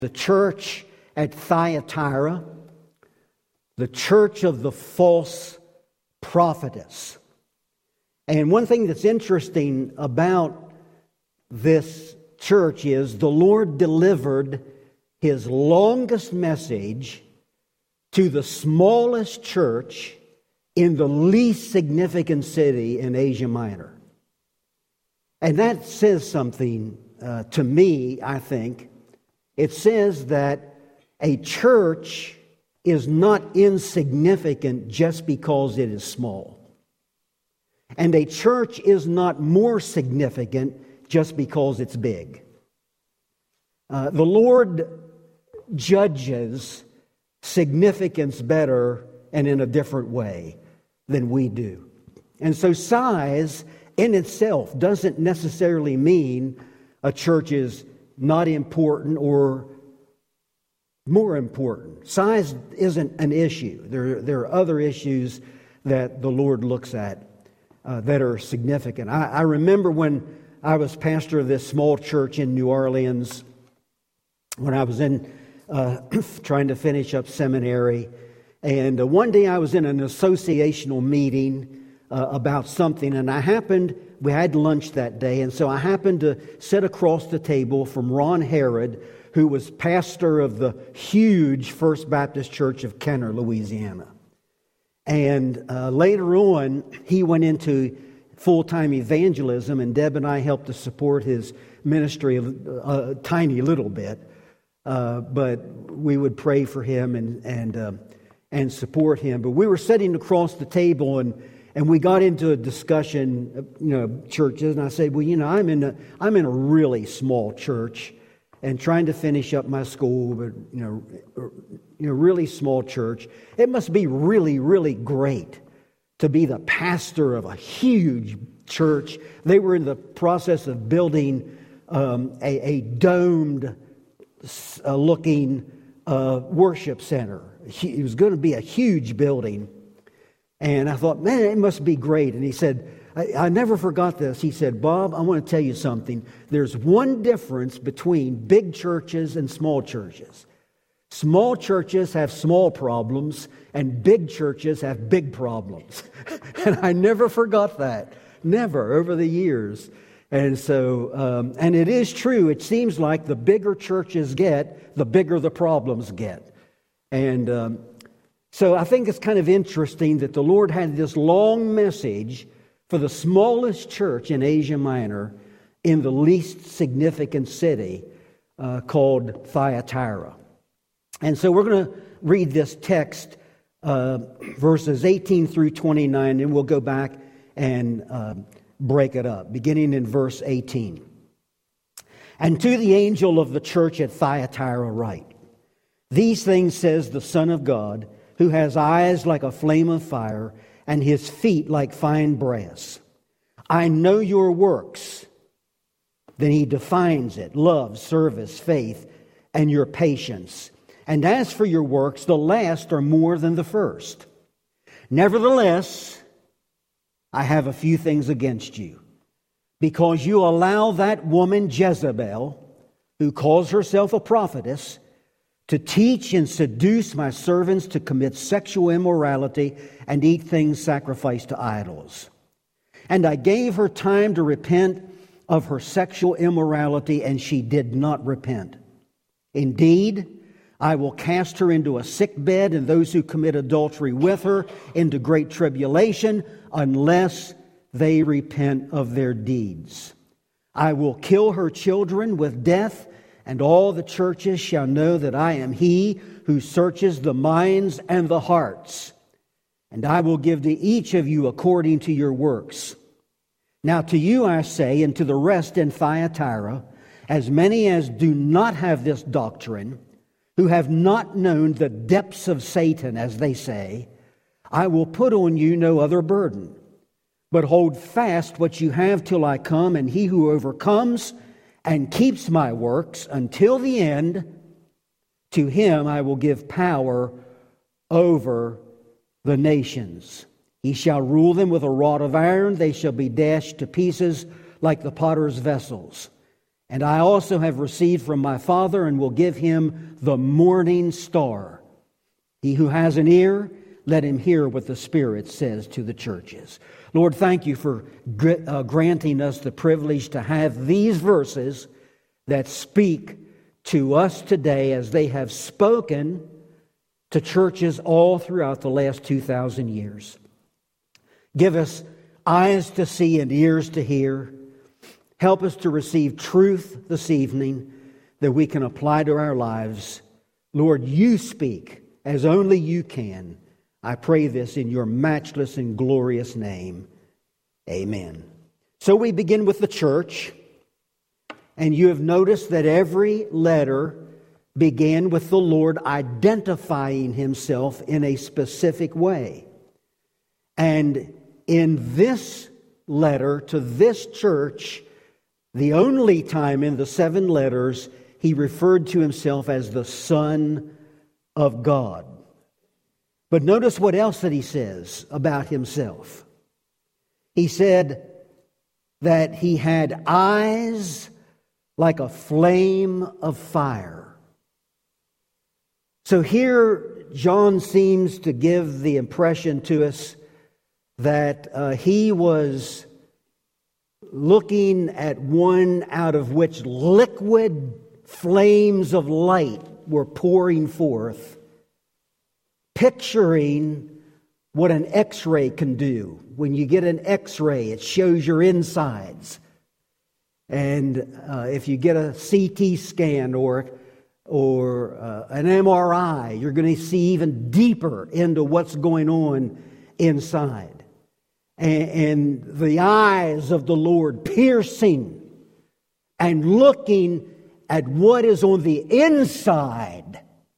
the church at Thyatira, the church of the false prophetess. And one thing that's interesting about this church is the Lord delivered His longest message to the smallest church in the least significant city in Asia Minor. And that says something to me, I think. It says that a church is not insignificant just because it is small. And a church is not more significant just because it's big. The Lord judges significance better and in a different way than we do. And so size in itself doesn't necessarily mean a church is not important or more important. Size isn't an issue. There are other issues that the Lord looks at that are significant. I remember when I was pastor of this small church in New Orleans, when I was in trying to finish up seminary, and one day I was in an associational meeting about something, and we had lunch that day, and so I happened to sit across the table from Ron Herod, who was pastor of the huge First Baptist Church of Kenner, Louisiana. And later on, he went into full-time evangelism, and Deb and I helped to support his ministry a tiny little bit. But we would pray for him and support him. But we were sitting across the table, and we got into a discussion, churches, and I said, well, I'm in a really small church, and trying to finish up my school, but really small church. It must be really, really great to be the pastor of a huge church. They were in the process of building a domed looking worship center. It was going to be a huge building. And I thought, man, it must be great. And he said, I never forgot this. He said, Bob, I want to tell you something. There's one difference between big churches and small churches. Small churches have small problems, and big churches have big problems. And I never forgot that. Never, over the years. And so, and it is true, it seems like the bigger churches get, the bigger the problems get. And so I think it's kind of interesting that the Lord had this long message for the smallest church in Asia Minor in the least significant city called Thyatira. And so we're going to read this text, verses 18 through 29, and we'll go back and break it up, beginning in verse 18. And to the angel of the church at Thyatira write, these things says the Son of God, who has eyes like a flame of fire and his feet like fine brass. I know your works. Then he defines it: love, service, faith, and your patience. And as for your works, the last are more than the first. Nevertheless, I have a few things against you, because you allow that woman Jezebel, who calls herself a prophetess, to teach and seduce my servants to commit sexual immorality and eat things sacrificed to idols. And I gave her time to repent of her sexual immorality, and she did not repent. Indeed, I will cast her into a sick bed, and those who commit adultery with her into great tribulation, unless they repent of their deeds. I will kill her children with death, and all the churches shall know that I am He who searches the minds and the hearts. And I will give to each of you according to your works. Now to you I say, and to the rest in Thyatira, as many as do not have this doctrine, who have not known the depths of Satan, as they say, I will put on you no other burden, but hold fast what you have till I come, and he who overcomes and keeps my works until the end, to him I will give power over the nations. He shall rule them with a rod of iron. They shall be dashed to pieces like the potter's vessels. And I also have received from my Father and will give him the morning star. He who has an ear, let him hear what the Spirit says to the churches. Lord, thank you for granting us the privilege to have these verses that speak to us today as they have spoken to churches all throughout the last 2,000 years. Give us eyes to see and ears to hear. Help us to receive truth this evening that we can apply to our lives. Lord, you speak as only you can. I pray this in your matchless and glorious name. Amen. So we begin with the church. And you have noticed that every letter began with the Lord identifying himself in a specific way. And in this letter to this church, the only time in the 7 letters, he referred to himself as the Son of God. But notice what else that he says about himself. He said that he had eyes like a flame of fire. So here, John seems to give the impression to us that he was looking at one out of which liquid flames of light were pouring forth, picturing what an X-ray can do. When you get an X-ray, it shows your insides. And if you get a CT scan or an MRI, you're going to see even deeper into what's going on inside. And the eyes of the Lord piercing and looking at what is on the inside,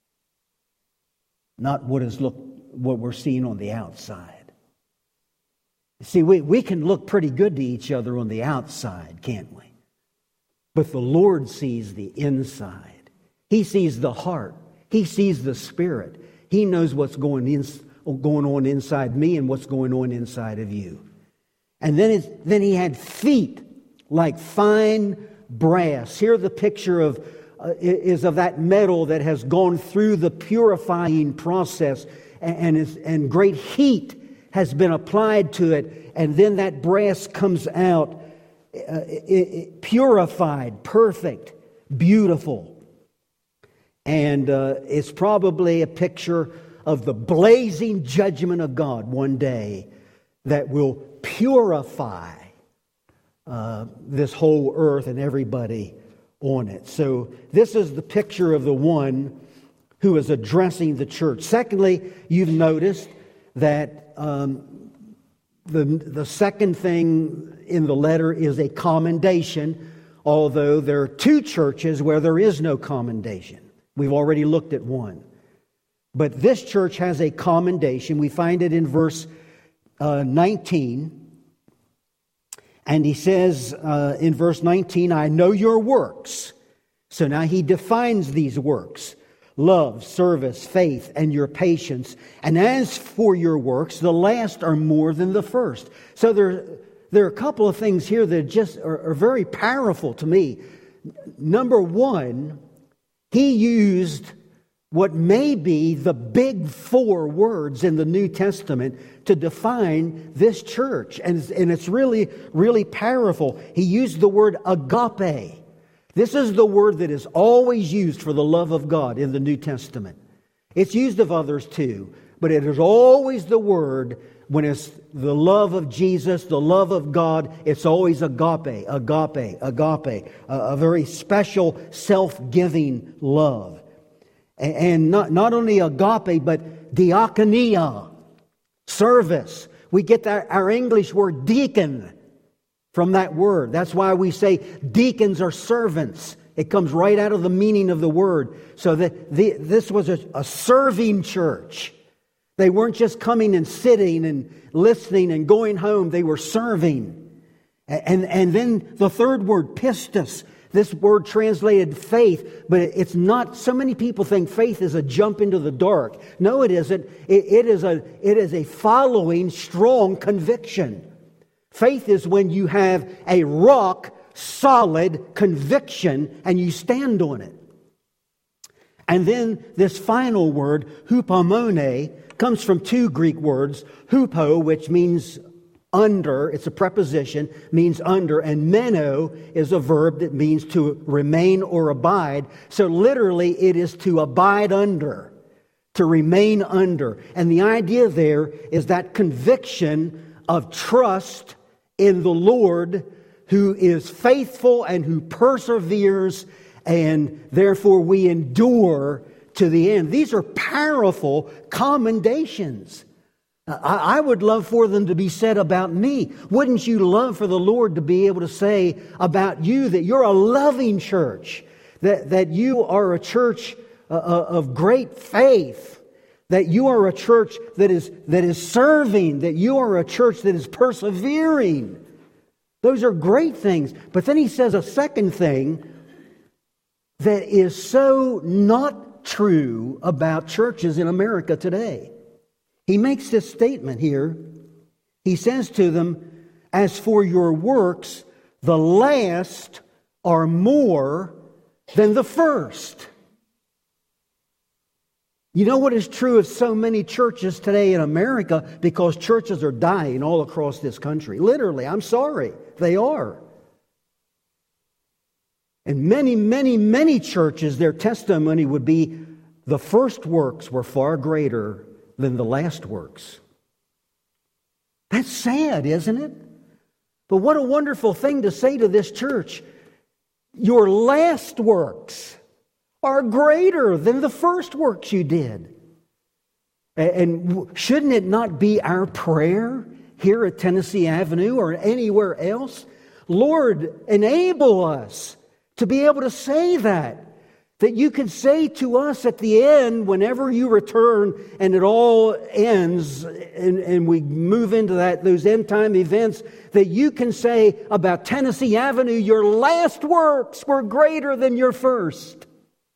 not what we're seeing on the outside. See, we can look pretty good to each other on the outside, can't we? But the Lord sees the inside. He sees the heart. He sees the spirit. He knows what's going on inside me and what's going on inside of you. And then he had feet like fine brass. Here the picture is of that metal that has gone through the purifying process, and great heat has been applied to it, and then that brass comes out purified, perfect, beautiful. And it's probably a picture of the blazing judgment of God one day that will purify this whole earth and everybody on it. So this is the picture of the one who is addressing the church. Secondly, you've noticed that the second thing in the letter is a commendation, although there are 2 churches where there is no commendation. We've already looked at one. But this church has a commendation. We find it in verse 19. And he says in verse 19, I know your works. So now he defines these works. Love, service, faith, and your patience. And as for your works, the last are more than the first. So there are a couple of things here that just are very powerful to me. Number one, he used what may be the big 4 words in the New Testament to define this church. And it's really, really powerful. He used the word agape. This is the word that is always used for the love of God in the New Testament. It's used of others too, but it is always the word when it's the love of Jesus, the love of God. It's always agape, agape, agape, a very special self-giving love. And not only agape, but diakonia, service. We get our English word deacon from that word. That's why we say deacons are servants. It comes right out of the meaning of the word. So that this was a serving church. They weren't just coming and sitting and listening and going home. They were serving. And then the third word, pistis. This word translated faith, but it's not. So many people think faith is a jump into the dark. No, it isn't. It is a following strong conviction. Faith is when you have a rock solid conviction and you stand on it. And then this final word, hupomone, comes from two Greek words, hupo, which means under, it's a preposition, means under, and meno is a verb that means to remain or abide. So literally it is to abide under, to remain under. And the idea there is that conviction of trust in the Lord, who is faithful and who perseveres, and therefore we endure to the end. These are powerful commendations. I would love for them to be said about me. Wouldn't you love for the Lord to be able to say about you that you're a loving church, that you are a church of great faith, that you are a church that is serving, that you are a church that is persevering? Those are great things. But then he says a second thing that is so not true about churches in America today. He makes this statement here. He says to them, as for your works, the last are more than the first. You know what is true of so many churches today in America? Because churches are dying all across this country. Literally, I'm sorry, they are. And many, many, many churches, their testimony would be the first works were far greater than the last works. That's sad, isn't it? But what a wonderful thing to say to this church. Your last works are greater than the first works you did. And shouldn't it not be our prayer here at Tennessee Avenue or anywhere else? Lord, enable us to be able to say that you can say to us at the end, whenever you return and it all ends and we move into those end time events, that you can say about Tennessee Avenue, your last works were greater than your first.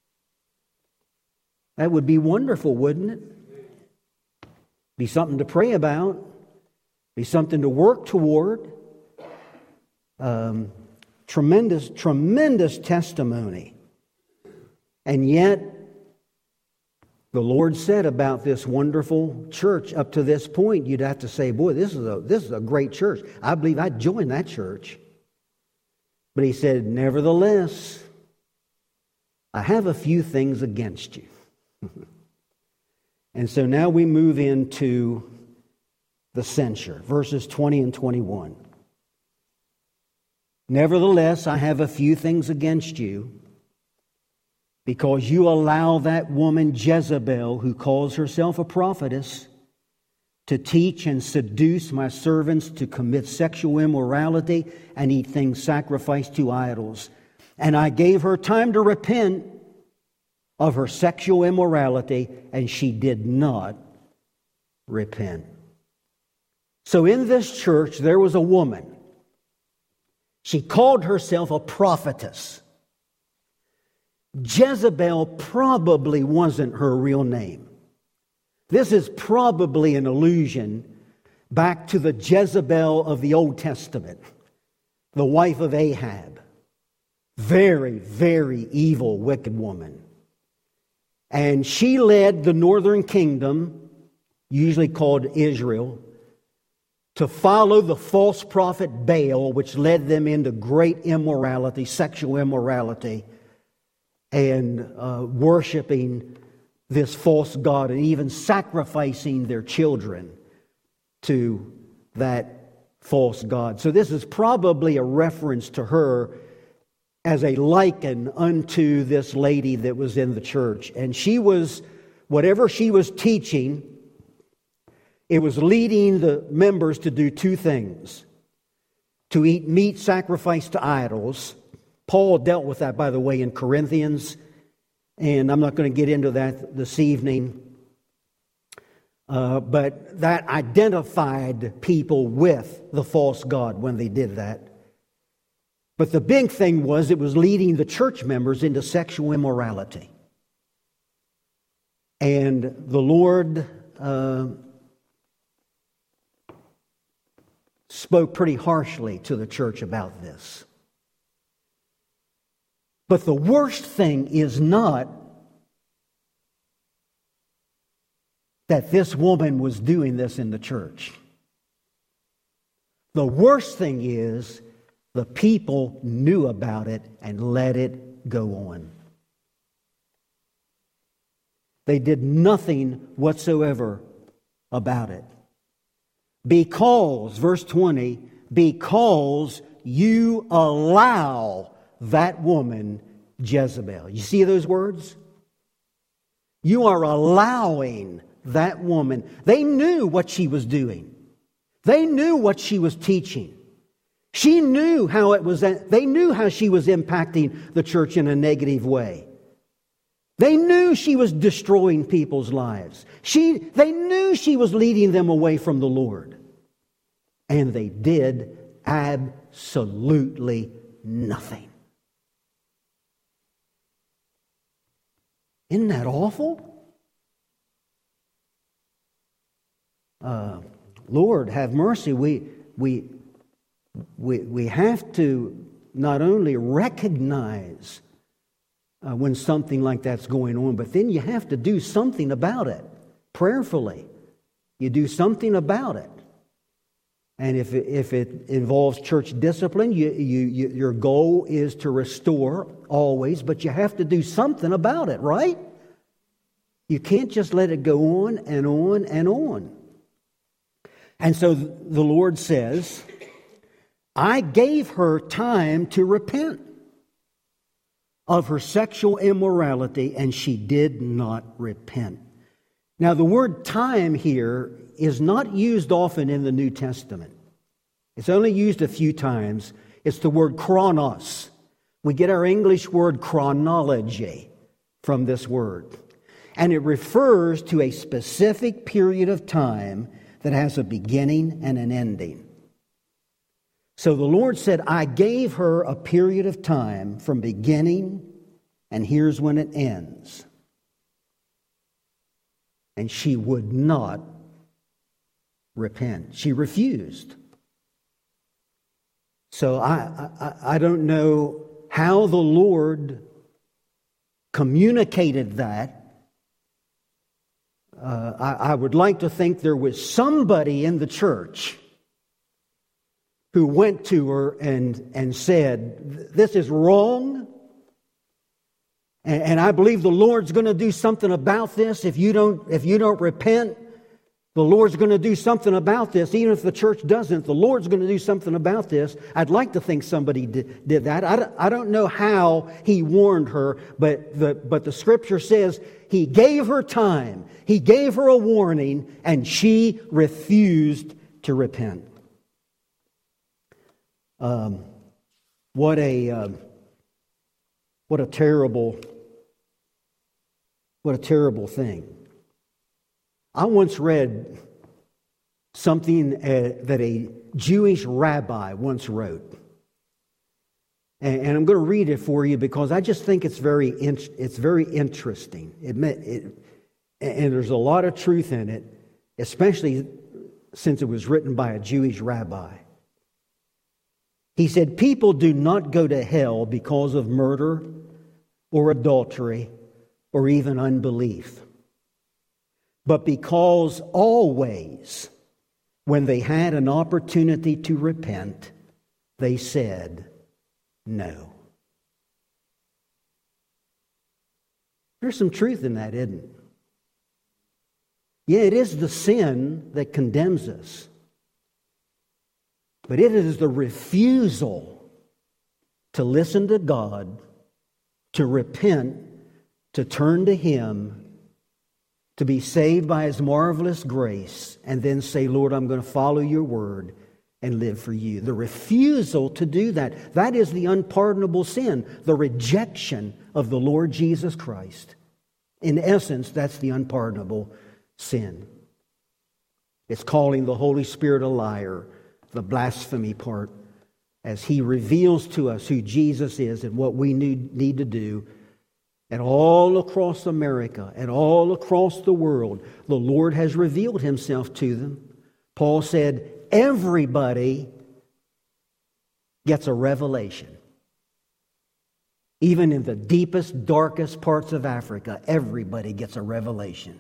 That would be wonderful, wouldn't it? Be something to pray about. Be something to work toward. Tremendous, tremendous testimony. And yet, the Lord said about this wonderful church up to this point, you'd have to say, boy, this is a great church. I believe I'd join that church. But he said, nevertheless, I have a few things against you. And so now we move into the censure, verses 20 and 21. Nevertheless, I have a few things against you, because you allow that woman Jezebel, who calls herself a prophetess, to teach and seduce my servants to commit sexual immorality and eat things sacrificed to idols. And I gave her time to repent of her sexual immorality, and she did not repent. So in this church, there was a woman. She called herself a prophetess. Jezebel probably wasn't her real name. This is probably an allusion back to the Jezebel of the Old Testament, the wife of Ahab. Very, very evil, wicked woman. And she led the northern kingdom, usually called Israel, to follow the false prophet Baal, which led them into great immorality, sexual immorality, and worshiping this false god, and even sacrificing their children to that false god. So this is probably a reference to her as a liken unto this lady that was in the church. And she was, whatever she was teaching, it was leading the members to do two things: to eat meat sacrificed to idols. Paul dealt with that, by the way, in Corinthians, and I'm not going to get into that this evening. But that identified people with the false god when they did that. But the big thing was it was leading the church members into sexual immorality. And the Lord spoke pretty harshly to the church about this. But the worst thing is not that this woman was doing this in the church. The worst thing is the people knew about it and let it go on. They did nothing whatsoever about it. Because, verse 20, because you allow that woman Jezebel. You see those words? You are allowing that woman. They knew what she was doing. They knew what she was teaching. She knew how it was. They knew how she was impacting the church in a negative way. They knew she was destroying people's lives. They knew she was leading them away from the Lord. And they did absolutely nothing. Isn't that awful? Lord, have mercy. We have to not only recognize when something like that's going on, but then you have to do something about it prayerfully. You do something about it. And if it involves church discipline, your goal is to restore always, but you have to do something about it, right? You can't just let it go on and on and on. And so the Lord says, I gave her time to repent of her sexual immorality, and she did not repent. Now, the word time here is not used often in the New Testament. It's only used a few times. It's the word chronos. We get our English word chronology from this word. And it refers to a specific period of time that has a beginning and an ending. So the Lord said, I gave her a period of time from beginning, and here's when it ends. And she would not repent. She refused. So I don't know how the Lord communicated that. I would like to think there was somebody in the church who went to her and said, this is wrong. And I believe the Lord's going to do something about this. If you don't repent, the Lord's going to do something about this. Even if the church doesn't, the Lord's going to do something about this. I'd like to think somebody did that. I don't know how he warned her, but the Scripture says he gave her time. He gave her a warning, and she refused to repent. What a terrible thing. I once read something that a Jewish rabbi once wrote. And I'm going to read it for you because I just think it's very interesting. And there's a lot of truth in it, especially since it was written by a Jewish rabbi. He said, people do not go to hell because of murder or adultery or even unbelief, but because always, when they had an opportunity to repent, they said no. There's some truth in that, isn't it? Yeah, it is the sin that condemns us. But it is the refusal to listen to God, to repent, to turn to Him, to be saved by His marvelous grace, and then say, Lord, I'm going to follow your word and live for you. The refusal to do that, that is the unpardonable sin, the rejection of the Lord Jesus Christ. In essence, that's the unpardonable sin. It's calling the Holy Spirit a liar, the blasphemy part, as He reveals to us who Jesus is and what we need to do. And all across America and all across the world, the Lord has revealed Himself to them. Paul said, everybody gets a revelation. Even in the deepest, darkest parts of Africa, everybody gets a revelation.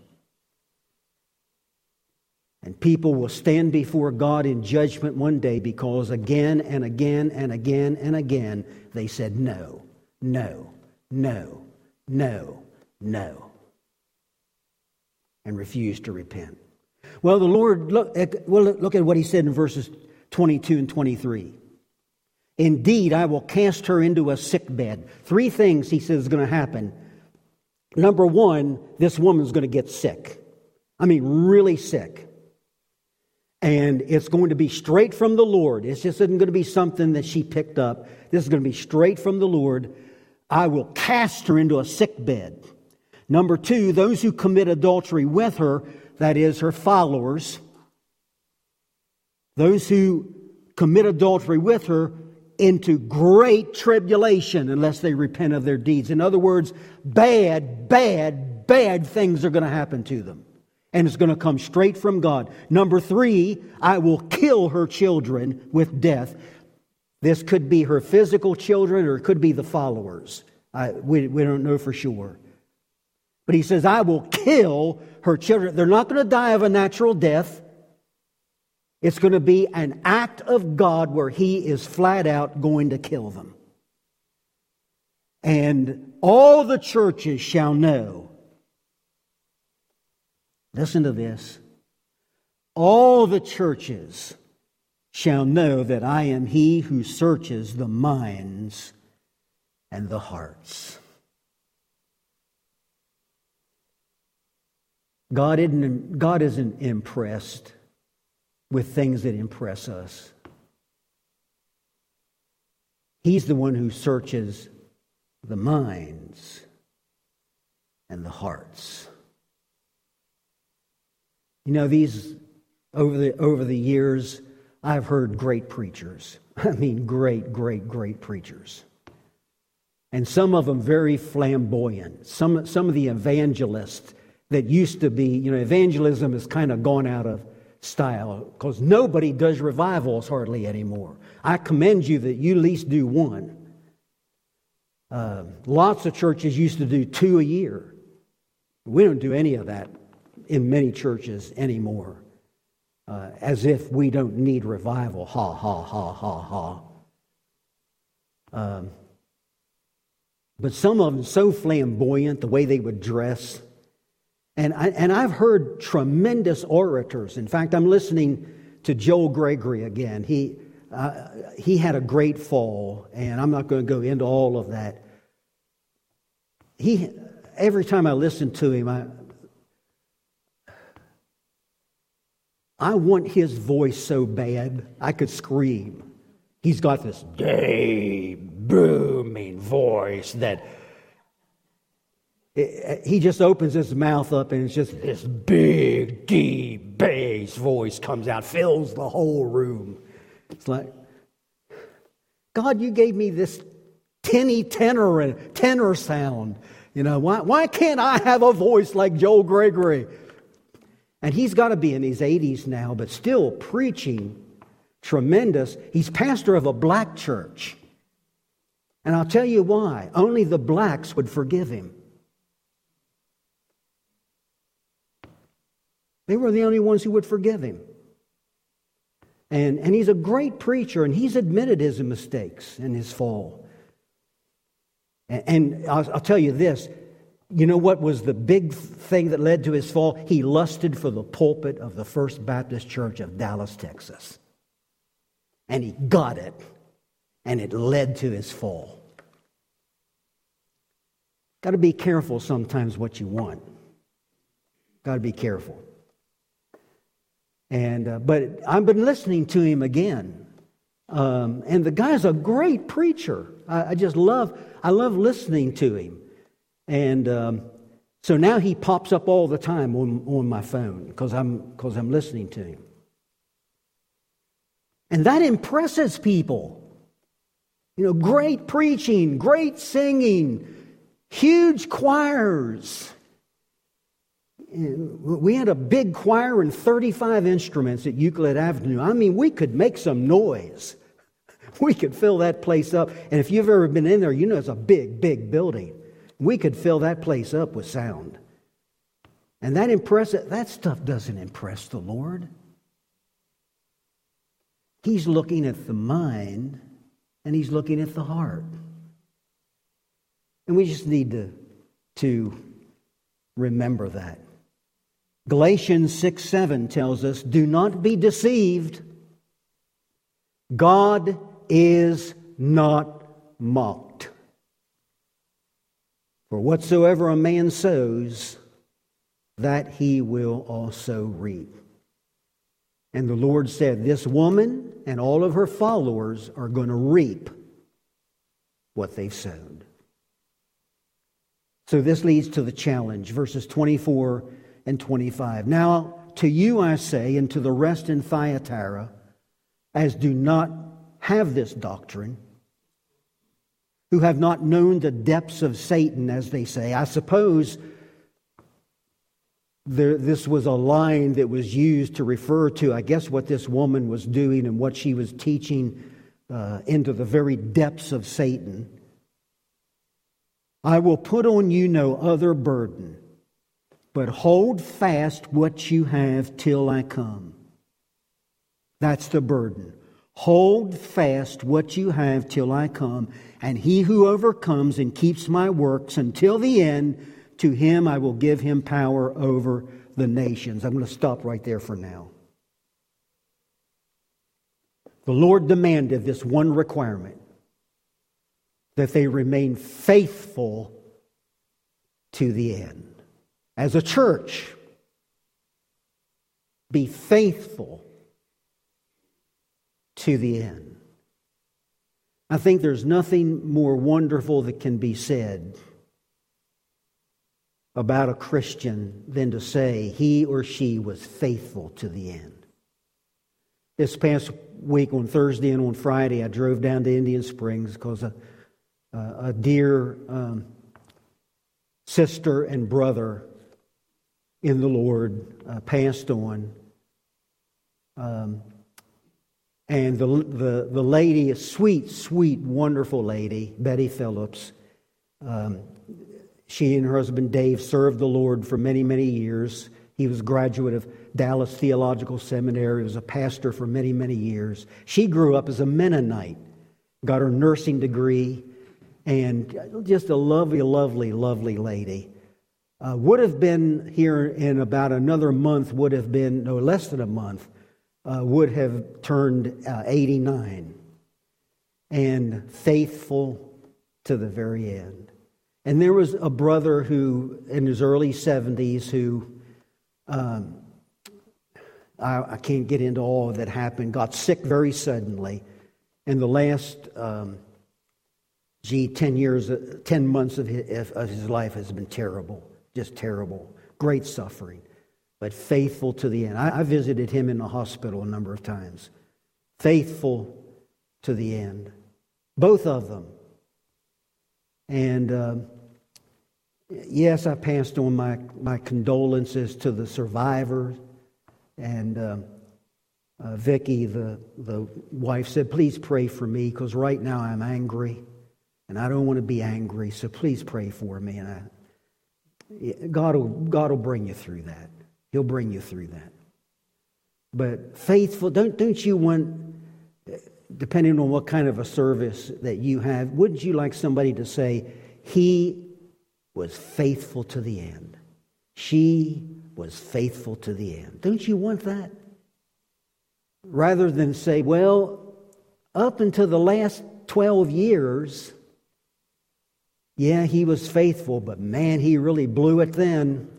And people will stand before God in judgment one day because again and again and again and again they said no, no, no, no, no, and refused to repent. Well, the Lord, look at what He said in verses 22 and 23. Indeed, I will cast her into a sickbed. 3 things He says is going to happen. Number 1, this woman's going to get sick. I mean, really sick. And it's going to be straight from the Lord. It just isn't going to be something that she picked up. This is going to be straight from the Lord. I will cast her into a sickbed. Number 2, those who commit adultery with her, that is, her followers, those who commit adultery with her, into great tribulation unless they repent of their deeds. In other words, bad, bad, bad things are going to happen to them. And it's going to come straight from God. Number 3, I will kill her children with death. This could be her physical children or it could be the followers. We don't know for sure. But He says, I will kill her children. They're not going to die of a natural death. It's going to be an act of God where He is flat out going to kill them. And all the churches shall know. Listen to this. All the churches shall know that I am He who searches the minds and the hearts. God isn't impressed with things that impress us. He's the one who searches the minds and the hearts. You know, over the years, I've heard great preachers. I mean, great preachers. And some of them very flamboyant. Some of the evangelists that used to be, evangelism has kind of gone out of style because nobody does revivals hardly anymore. I commend you that you at least do one. Lots of churches used to do 2 a year. We don't do any of that in many churches anymore. As if we don't need revival. Ha, ha, ha, ha, ha. But some of them so flamboyant, the way they would dress. And I've heard tremendous orators. In fact, I'm listening to Joel Gregory again. He had a great fall, and I'm not going to go into all of that. Every time I listen to him, I want his voice so bad I could scream. He's got this deep, booming voice that he just opens his mouth up and it's just this big, deep bass voice comes out, fills the whole room. It's like, God, you gave me this tinny tenor sound. Why can't I have a voice like Joel Gregory? And he's got to be in his 80s now, but still preaching tremendous. He's pastor of a black church. And I'll tell you why. Only the blacks would forgive him. They were the only ones who would forgive him. And he's a great preacher, and he's admitted his mistakes and his fall. And I'll tell you this. You know what was the big thing that led to his fall? He lusted for the pulpit of the First Baptist Church of Dallas, Texas. And he got it. And it led to his fall. Got to be careful sometimes what you want. Got to be careful. But I've been listening to him again. And the guy's a great preacher. I love listening to him. And so now he pops up all the time on my phone because I'm listening to him. And that impresses people. Great preaching, great singing, huge choirs. We had a big choir and 35 instruments at Euclid Avenue. I mean, we could make some noise. We could fill that place up. And if you've ever been in there, you know it's a big, big building. We could fill that place up with sound. And that stuff doesn't impress the Lord. He's looking at the mind and He's looking at the heart. And we just need to remember that. Galatians 6:7 tells us, do not be deceived. God is not mocked. For whatsoever a man sows, that he will also reap. And the Lord said, this woman and all of her followers are going to reap what they've sown. So this leads to the challenge, verses 24 and 25. Now to you I say, and to the rest in Thyatira, as do not have this doctrine, who have not known the depths of Satan, as they say. I suppose this was a line that was used to refer to, I guess, what this woman was doing and what she was teaching into the very depths of Satan. I will put on you no other burden, but hold fast what you have till I come. That's the burden. Hold fast what you have till I come, and he who overcomes and keeps my works until the end, to him I will give him power over the nations. I'm going to stop right there for now. The Lord demanded this one requirement, that they remain faithful to the end. As a church, be faithful to the end. I think there's nothing more wonderful that can be said about a Christian than to say he or she was faithful to the end. This past week on Thursday and on Friday, I drove down to Indian Springs because a dear sister and brother in the Lord passed on. And the lady, a sweet, sweet, wonderful lady, Betty Phillips, she and her husband Dave served the Lord for many, many years. He was a graduate of Dallas Theological Seminary. He was a pastor for many, many years. She grew up as a Mennonite, got her nursing degree, and just a lovely, lovely, lovely lady. Would have been here in about another month, no less than a month, would have turned 89, and faithful to the very end. And there was a brother who, in his early 70s, who, I can't get into all that happened, got sick very suddenly. And the last, 10 months of his life has been terrible, just terrible, great suffering. But faithful to the end. I visited him in the hospital a number of times. Faithful to the end. Both of them. And yes, I passed on my condolences to the survivors. And Vicky, the wife, said, please pray for me, because right now I'm angry. And I don't want to be angry, so please pray for me. And God will bring you through that. He'll bring you through that. But faithful, don't you want, depending on what kind of a service that you have, wouldn't you like somebody to say, he was faithful to the end. She was faithful to the end. Don't you want that? Rather than say, well, up until the last 12 years, yeah, he was faithful, but man, he really blew it then.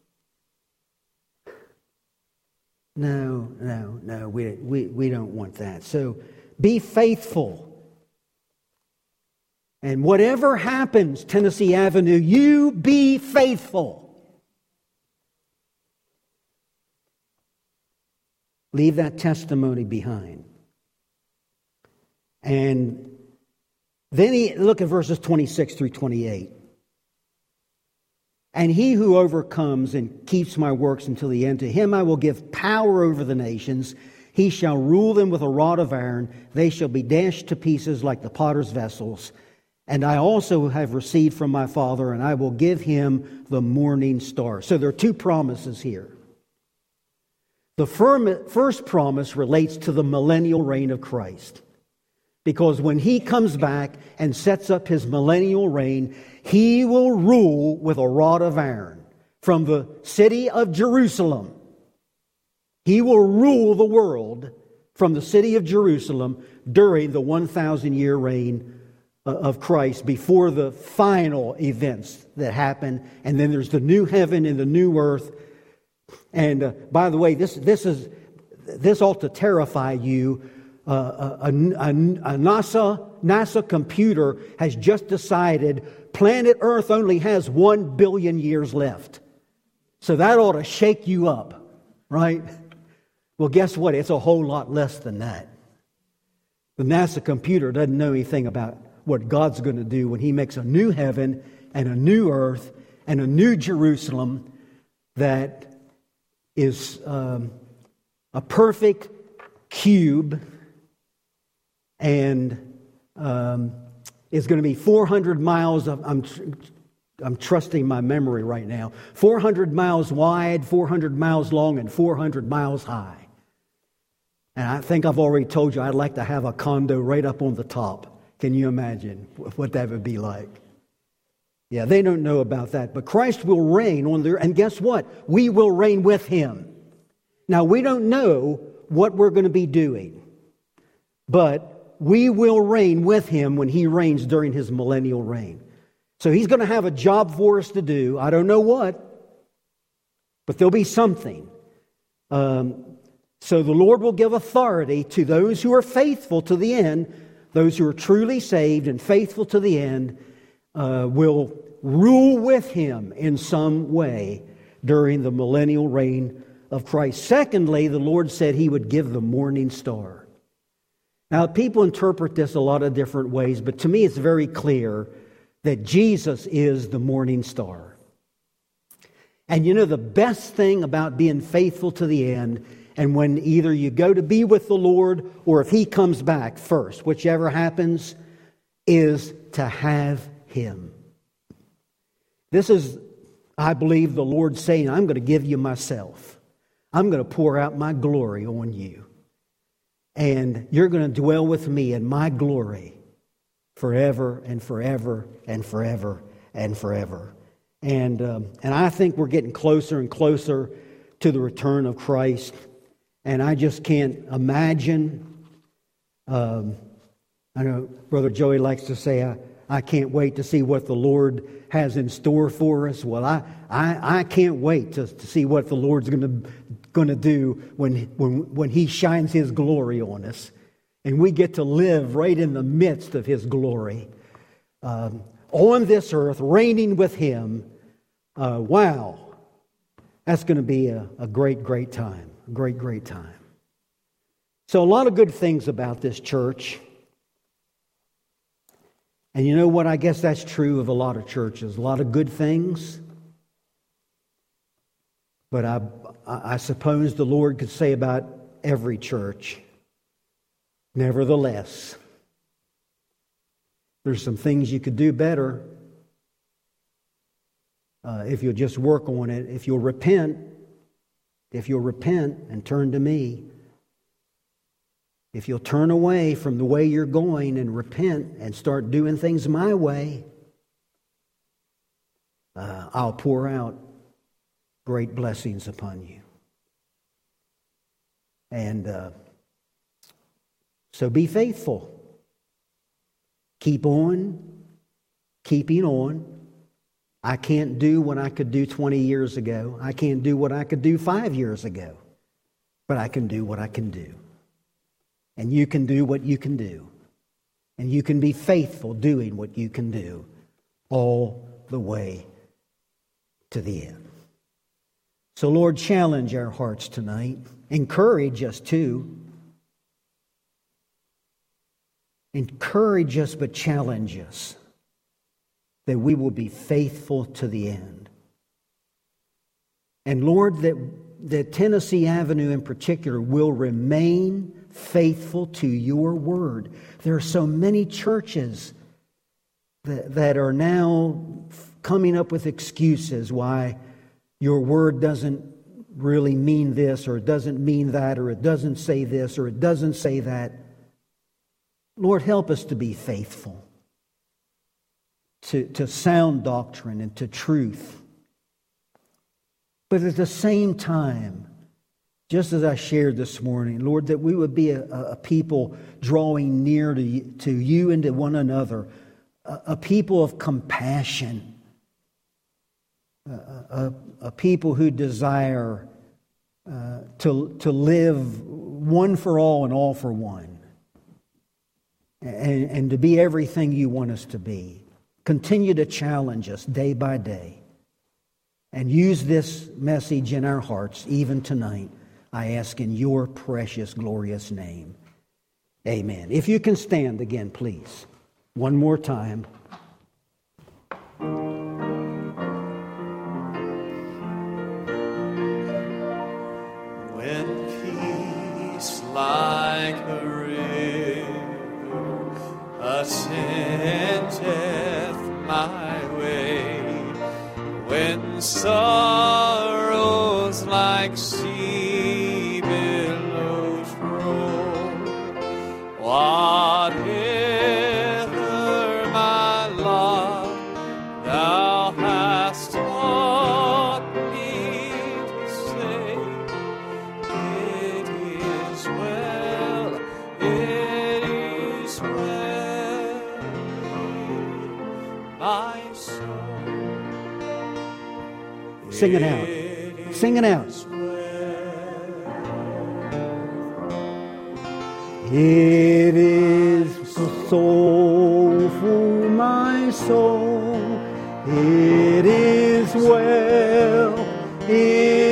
No, we don't want that. So be faithful. And whatever happens, Tennessee Avenue, you be faithful. Leave that testimony behind. And then look at verses 26 through 28. And he who overcomes and keeps my works until the end, to him I will give power over the nations. He shall rule them with a rod of iron. They shall be dashed to pieces like the potter's vessels. And I also have received from my Father, and I will give him the morning star. So there are two promises here. The first promise relates to the millennial reign of Christ. Because when he comes back and sets up his millennial reign, he will rule with a rod of iron from the city of Jerusalem. He will rule the world from the city of Jerusalem during the 1,000-year reign of Christ before the final events that happen. And then there's the new heaven and the new earth. And by the way, this ought to terrify you. A NASA computer has just decided planet Earth only has 1 billion years left. So that ought to shake you up, right? Well, guess what? It's a whole lot less than that. The NASA computer doesn't know anything about what God's going to do when he makes a new heaven and a new earth and a new Jerusalem that is a perfect cube and is going to be 400 miles of, I'm trusting my memory right now, 400 miles wide, 400 miles long, and 400 miles high. And I think I've already told you I'd like to have a condo right up on the top. Can you imagine what that would be like? Yeah, they don't know about that. But Christ will reign on there. And guess what? We will reign with him. Now, we don't know what we're going to be doing. But we will reign with him when he reigns during his millennial reign. So he's going to have a job for us to do. I don't know what. But there'll be something. So the Lord will give authority to those who are faithful to the end. Those who are truly saved and faithful to the end will rule with him in some way during the millennial reign of Christ. Secondly, the Lord said he would give the morning star. Now, people interpret this a lot of different ways, but to me it's very clear that Jesus is the morning star. And you know, the best thing about being faithful to the end, and when either you go to be with the Lord or if he comes back first, whichever happens, is to have him. This is, I believe, the Lord saying, I'm going to give you myself. I'm going to pour out my glory on you. And you're going to dwell with me in my glory forever and forever and forever and forever. And I think we're getting closer and closer to the return of Christ. And I just can't imagine. I know Brother Joey likes to say, I can't wait to see what the Lord has in store for us. Well, I can't wait to see what the Lord's going to do when he shines his glory on us. And we get to live right in the midst of his glory. On this earth, reigning with him. Wow. That's going to be a great, great time. Great, great time. So a lot of good things about this church. And you know what? I guess that's true of a lot of churches. A lot of good things. But I suppose the Lord could say about every church, nevertheless, there's some things you could do better if you'll just work on it. If you'll repent and turn to me, if you'll turn away from the way you're going and repent and start doing things my way, I'll pour out great blessings upon you. And so be faithful. Keep on keeping on. I can't do what I could do 20 years ago. I can't do what I could do 5 years ago. But I can do what I can do. And you can do what you can do. And you can be faithful doing what you can do all the way to the end. So, Lord, challenge our hearts tonight. Encourage us too. Encourage us, but challenge us that we will be faithful to the end. And Lord, that that Tennessee Avenue in particular will remain faithful to your word. There are so many churches that are now coming up with excuses why your word doesn't really mean this, or it doesn't mean that, or it doesn't say this, or it doesn't say that. Lord, help us to be faithful to sound doctrine and to truth. But at the same time, just as I shared this morning, Lord, that we would be a people drawing near to you and to one another, a people of compassion, a people who desire to live one for all and all for one, and to be everything you want us to be. Continue to challenge us day by day. And use this message in our hearts even tonight. I ask in your precious, glorious name. Amen. If you can stand again, please. One more time. When peace like a river ascendeth my way, when sorrows like sea billows roll, whatever my lot thou hast taught me to say, it is well, it is well, my soul. Sing it out. Sing it out. It is soulful, my soul. It is well.